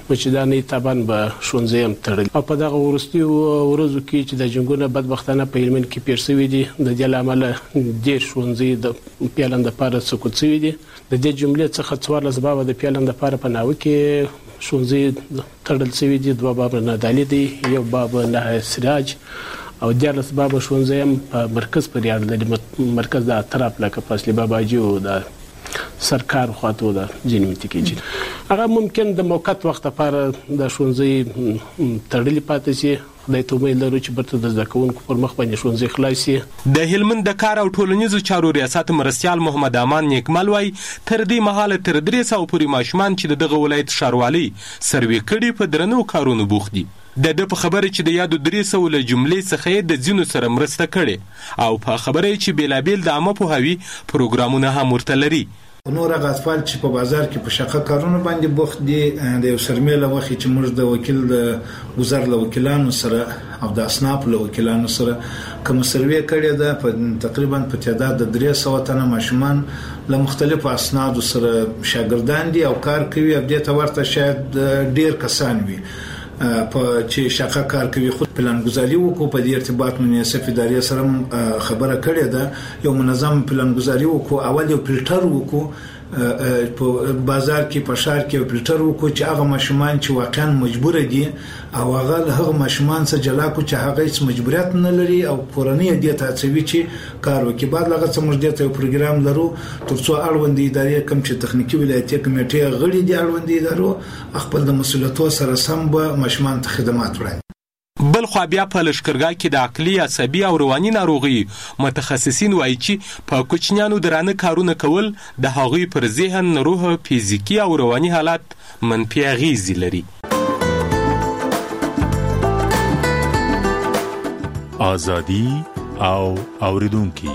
چې دا نه تابان به شونځي هم تړل او په دغه ورستي ورځو کې چې د جنګونو بدبختانه په هلمند کې پیر شوی دي د دې لامل ډېر شونځي د پیلند لپاره سقوط شوی دي د دې جملې څخه څوار اسباب د پیلند لپاره په ناو کې شونځي تړل شوی دي دوه باب نه دالي دي یو باب نه سراج او د اسباب شونځي هم په مرکز پر یاد لري مرکز د طرف لکه فاصله باباجي او د سرکار خواته د جنوتي کې هغه ممکن د موقت وخت لپاره د شونځي تړلې پاتې شي خدای ته امید لرو چې برته د ځکهونکو پر مخ باندې شونځي خلاصي د هلمند د کار او ټولنیزو چارو ریاست مرستيال محمد امان نیکمل وای تر دې مهاله تر 300 پورې ماشومان چې دغه ولایت شاروالي سروي کړي په درنو کارونو بوخت دي د په خبره چې د یادو 300 له جملې څخه د ځینو سره مرسته کړي او په خبره چې بیلابیل د عامه پوهاوی پروګرامونه هم ورته لري نور هغه اطفال چې په بازار کې په شقه کارونه باندې بوخت دي د یو سرمېله وخت چې موږ د وکیل د وزارت له وکیلانو سره او د اسناف له وکیلانو سره کوم سروې کړی ده په تقریبا په تعداد د 300 تنه ماشومان له مختلفو اسنادو سره شاګردان دي او کار کوي او د ته ورته شاید ډیر کسان وي په چې شقه کار کوي خود پلانګذاري وکړو په دې ارتباط مناسب ادارې سره خبره کړې ده یو منظم پلانګذاري وکړو اول یو فلټر وکړو په بازار کې په شهر کې یو فلټر وکړو چې هغه ماشومان چې واقعا مجبور دي او هغه ماشومان څخه جلا کو چې هغه هیڅ مجبوریت نه لري او کورنۍ دې ته هڅوي چې کار وکړي بعد لغه څه موږ دې ته یو پروګرام لرو ترڅو اړوند ادارې کوم چې تخنیکی ولایتي کمیټه غړي دي اړوند ادارو خپل د مسولیتونو سره سم به ماشومان ته خدمات وړاندې بل خو بیا په لشکرګاه کې د عقلي عصبي او رواني ناروغي متخصصین وایي چې په کوچنیانو درانه کارونه کول د هغوی پر ذهن روح فزیکی او رواني حالت منفي اغیز لري آزادی او اوریدونکو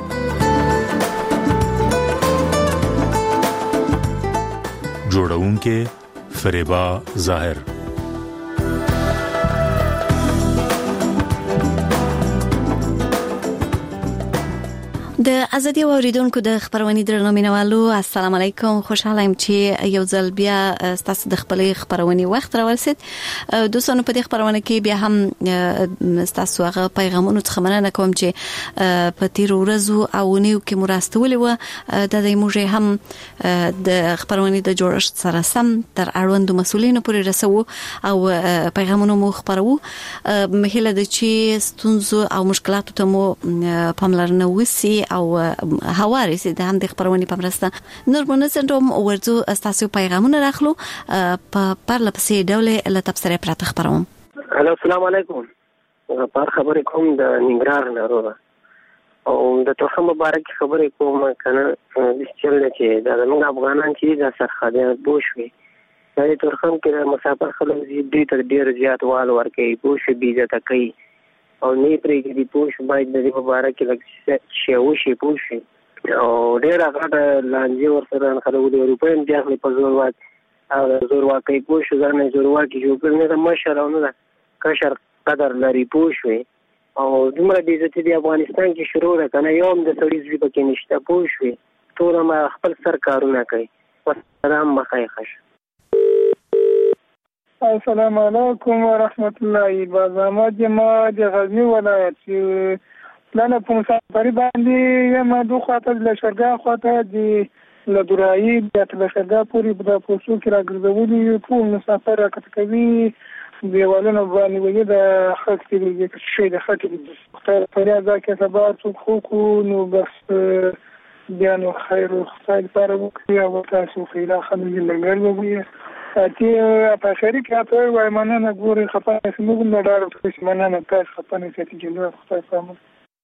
جوړونکو فریبا ظاهر د ازادي اوریدونکو د خبرونې درنومینوالو السلام علیکم خوشاله یم چې یو ځل بیا تاسو د خپلې خبرونې وخت راورسید دوستانو په دې خبرونه کې بیا هم تاسو هغه پیغامونه څخه مننه کوم چې په تیر ورځو او نیو کې مرستولې و د دې موږ هم د خبرونې د جوړښت سره سم تر اړوندو مسولینو پورې رسو او پیغامونه مو خبرو مهله د چې ستونزو او مشکلاتو ته مو پاملرنه وسی او هواري سي د هم د خبرونې په مرسته نورمونه سندروم ورځو تاسو پیغامونه راخلو په پرله پسې ډول له تبصره پراته خبروم السلام علیکم پر خبرې کوم د ننګرهار ناروغه او د توخه مبارک خبرې کوم کنه د چل چې د موږ افغانان چې د سرخده بوشوي د تورخم کې مسافر خلک دې تر ډیر زیات وال ورکې بوش بيزه تکي او نه پرې دي پوش باید د مبارک لکه شیوشي پوش او ډیر هغه لانجه ورسره خلک د اروپاین ځای په زور واکي پوش ځانه زور واکي جو کړنه د مشرانو د کشر قدر لري پوش وي او دومره دي چې د افغانستان کې شروع ده کنه یو د سړي ځې پکې نشته پوش وي ټول ما خپل سرکارونه کوي والسلام مخایخش السلام علیکم ورحمت الله وبرکاته جماعه د غزنی ولایت لنه په مسافرۍ باندې یم دوه خاطر له شرګا خاطر د لدورای د شرګا پوری په پوسو کې راګرځولي یو ټول مسافر راکټوي دیوالونه باندې وي د خاص کې شي د خاطر خیر پریا ځکه سبا څو خو نو بس بیا نو خیر او خیر پر وکړي او تاسو خیره خلک لنګل چې په خیري کې تاسو وای مننه ګوري خپانه سمون نه ډار چې مننه تاسو خپانه ساتي چې نو خدای سلام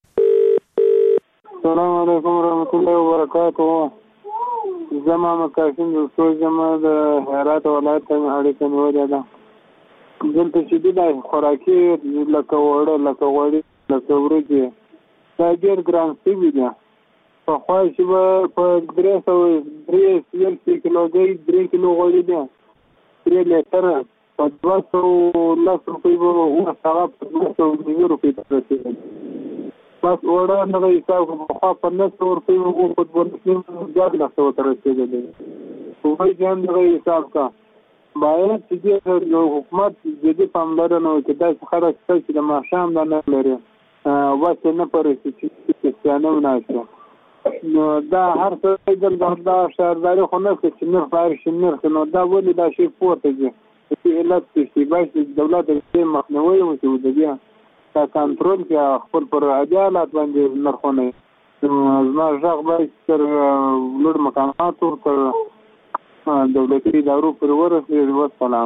السلام علیکم ورحمت الله وبرکاته زما مکاسم د ټول زما د هرات ولایت ته اړیکه نیولې ده دلته چې د خوراکي لکه وړي لکه ورګي دا ډېر ګران څه دي په خو چې په 300 کیلو 3 کیلو غوړي دي 3 لیټر په 200 روپۍ او هغه په 200 روپۍ ترسي بس وړه نه حساب په 15 روپۍ او په 200 ځاد لا څو ترسي دي په وای ځان نه حساب کا باید چې د حکومت جدي پاملرنه وکړي دا خلک چې د ماښام نه لري واسه نه پرې چې ستانه وناشته نو دا هر څه دا شهرداري خو نه چې نرخ بارش نرخ نو دا ولې دا شی پورته دي چې علت چې باید دولت د مخنیوي وکړي د بیا تا کنټرول کې خپل پر عدالت باندې نرخونه زما ځغ باید تر لوړ مقاماتو تر دولتي ادارو پر ورسېږي والسلام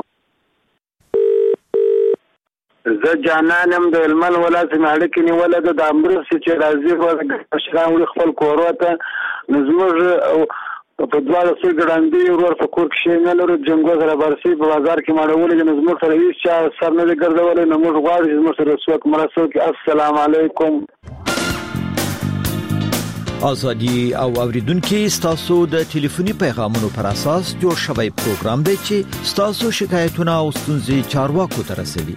زه جانانم د هلمند ولایت اړیکې نیولی ده د امرسي چې راځي به مشران وړي خپل کورو ته نو زموږ په دواړه سوی ګړندي ورور په کور کې شی نه لرو جنګو سره برسي په بازار کې ماړولي دي نو زموږ سره هېڅ چا سر نه دی ګرځولی نو موږ غواړو چې زموږ سره څوک مرسته وکړي. السلام علیکم. ازادي او اوریدونکو ستاسو د ټلیفوني پیغامونو پر اساس جوړ شوی پروګرام دی چې ستاسو شکایتونه او ستونزې چارواکو ته رسوي.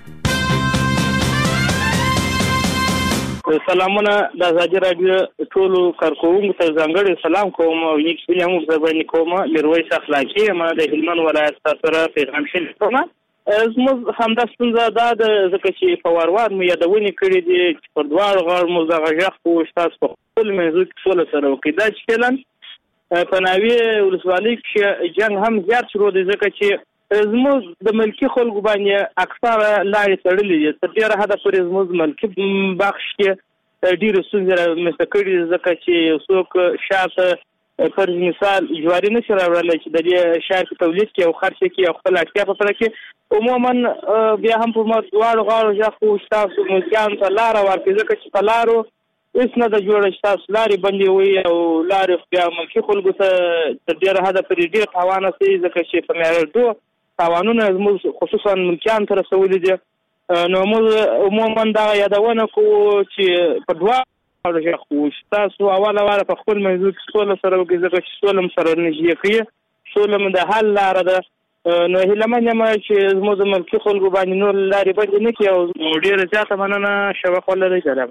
سلامونه د ازادي رادیو ټولو کارکونکو ته ځانګړی سلام کوم او نیک ویلم زبانی کوم میرویس اخلاقی ما د هلمند ولایت سره پیغام شلیکوم. زموږ همدا ستونزه دا ده ځکه چې په وار مو یادونه کړې دي چې پر دواړو غاړو مو دغه ژغ په تاسو په خپل منځو کې سوله سره وکړي. دا چې فعلا په ناوی ولسوالۍ کې جنگ هم زیات شروع دی ځکه چې زموږ د ملکی خلکو باندې اکثره لارې تړلې دي. تر ډېره حده پورې زموږ ملکی بخش کې ډېرې ستونزې رامنځته کړي ځکه چې څوک شاته پر مثال جواري نشي راوړلی چې د دې شهر کې تولید کړي او خرڅ کړي او خپل اړتیا په پوره کړي. عموما بیا هم په دواړو غاړو ژغ خو ستاسو ملکیانو ته لاره ورکړي ځکه چې په لارو هېڅ نه ده جوړه چې تاسو لارې بندې وي او لارې بیا ملکي خلکو ته تر ډېره حده پورې ډېر تاوان رسوي ځکه چې په معیارډو تاوانونه زموږ خصوصا ملکیانو ته رسولي دي. نو موږ عموما دغه یادونه کوو چې په دواړو ژغ خو ستاسو اوله واره په خپل منځو کې سوله سره وکړي ځکه چې سوله م سره نږدې کوي سوله م د حل لاره ده. نو هیلهمن یم چې زموږ د ملکي خلکو باندې نور لارې بندې نه کړي او ډېره زیاته مننه شوق ولرئ. جناب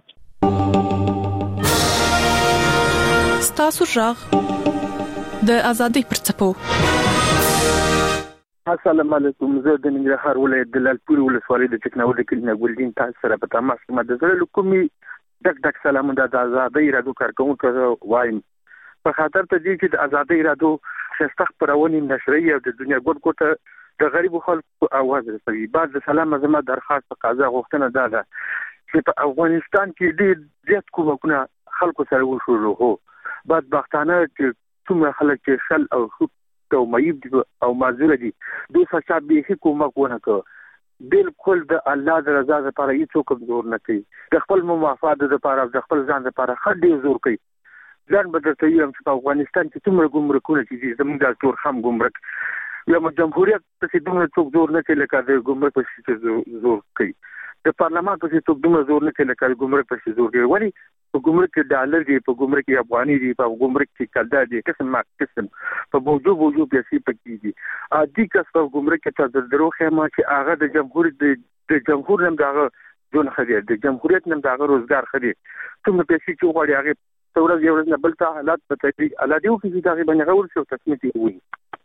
ستاسو ژغ د ازادۍ پر څپو. السلام علیکم. زه د ننګرهار ولایت د لالپور ولسوالۍ د ټکنالوژي کلینه ګلدین تاسو سره په تماس کې د زړه کومي ډک سلامونه د ازادۍ رادیو کارکونکو وایم په خاطر ته دي چې د ازادۍ رادیو شستخ پرونی نشریه د دنیا ګډ ته د غریب خلکو आवाज رسوي. بعد سلام زما درخواست قضا غوښتنه ده چې په افغانستان کې ډېر زیات کومکونه خلکو سره وشو هو بدبختانه چې څومره خلک چې شل او او مېب دي او معذور دي دوی څخه به کومک ونه کړ بالکل د الله د رضا لپاره هیڅ څوک زور نه کوي د خپل مفاد لپاره د خپل ځان لپاره خډي زور کوي. ځان بدلته یم چې په افغانستان کې څومره ګمرکونه چې زموږ د ټول هم ګمرک یا جمهوریت په دومره څوک زور نه کوي لکه د ګمرک په زور کوي. د پارلمان په څیر څوک دومره زور نه کوي لکه د ګمرک په زور کوي. ولی په ګمرک کې ډالر دی په ګمرک کې افغاني دی په ګمرک کې کلدا دی قسم په موجود پیسې پکې دي. عادي کس په ګمرک کې تاسو درو خیمه چې هغه د جمهور نم دغه جون خدي د جمهوریت نم دغه روزګار خدي څومره پیسې چې وړي هغه څورز یو نه بل ته حالات په تدریج الادیو کې دغه باندې غوړ شو تصمیت وي.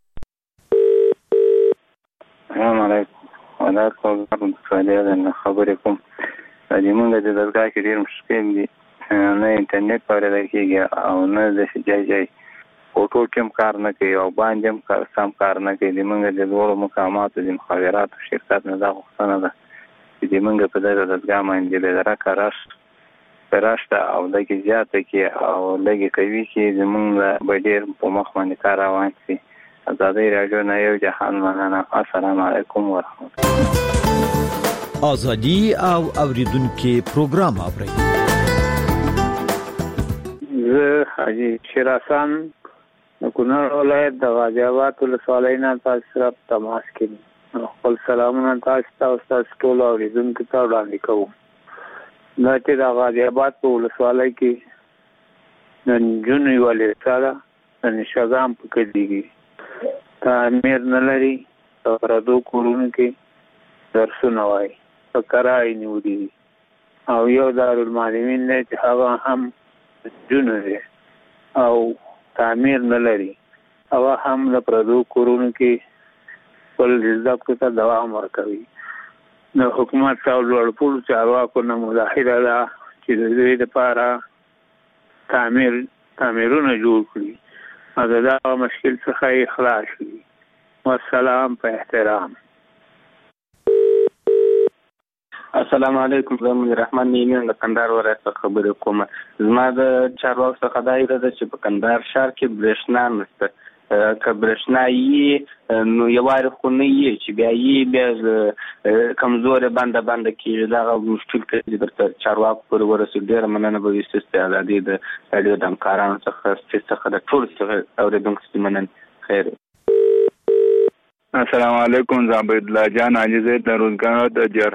السلام علیکم. ولا کوم څه خبرې کوم د موږ د دغه کې ډیر مشکل دي نه انټرنیټ پرې راکېږي او نه د ځای اوټو کوم کار نه کوي او باندې کار سم کار نه کوي. موږ د ډول مقاماتو د مخابراتو شرکت نه دا غوښتنه ده چې موږ په دغه دغه باندې د راکړه پراشته او دغه زیاته کې او دغه کوي چې موږ به ډیر په مخ باندې کار روان شي. ازادي رادیو نه یو جهان مننه. السلام علیکم ورحمت الله. ازادي او اوریدونکو پروګرام اورئ. زه حاجی شیراسان د کونړ ولایت د غازی آباد ولسوالۍ نه تاسو سره تماس کوم. خپل سلامونه تاسو ته او تاسو ټول اوریدونکو ته وړاندې کوم. دا چې د غازی آباد په ولسوالۍ کې نن جون یوالي سره نن شګام پکې دیږي تعمیر نه لري پردو کورونو کې درسونه وایي په کرای نیولي او یو دارالمعلمین نه چې هغه هم جون دی او تعمیر نه لري هغه هم د پردو کورونو کې خپل زده ته دوام ورکوي. نو حکومت او لوړپوړو چارواکو نه مظاهره ده چې د دې لپاره تعمیرونه جوړ کړي او دا مشکل څخه خلاص شي. والسلام په احترام. السلام علیکم. زه رحمان نیمه د کندهار ولایت څخه خبرې کوم. زما د چارواکو څخه دا ایره چې په کندهار ښار کې برېښنا نشته. که برېښنا یې نو یوارې خو نه یې چې بیا کمزورې بنده کېږي. دغه مشکل کې درته چارواکو پورې ورسېږي. ډېره مننه به وي ستاسو د ازادۍ د راډیو د همکارانو څخه څخه د ټولو څخه اورېدونکو څخه مننه. خیر. السلام علیکم. زه عبدالله جان عاجزی د روزګار د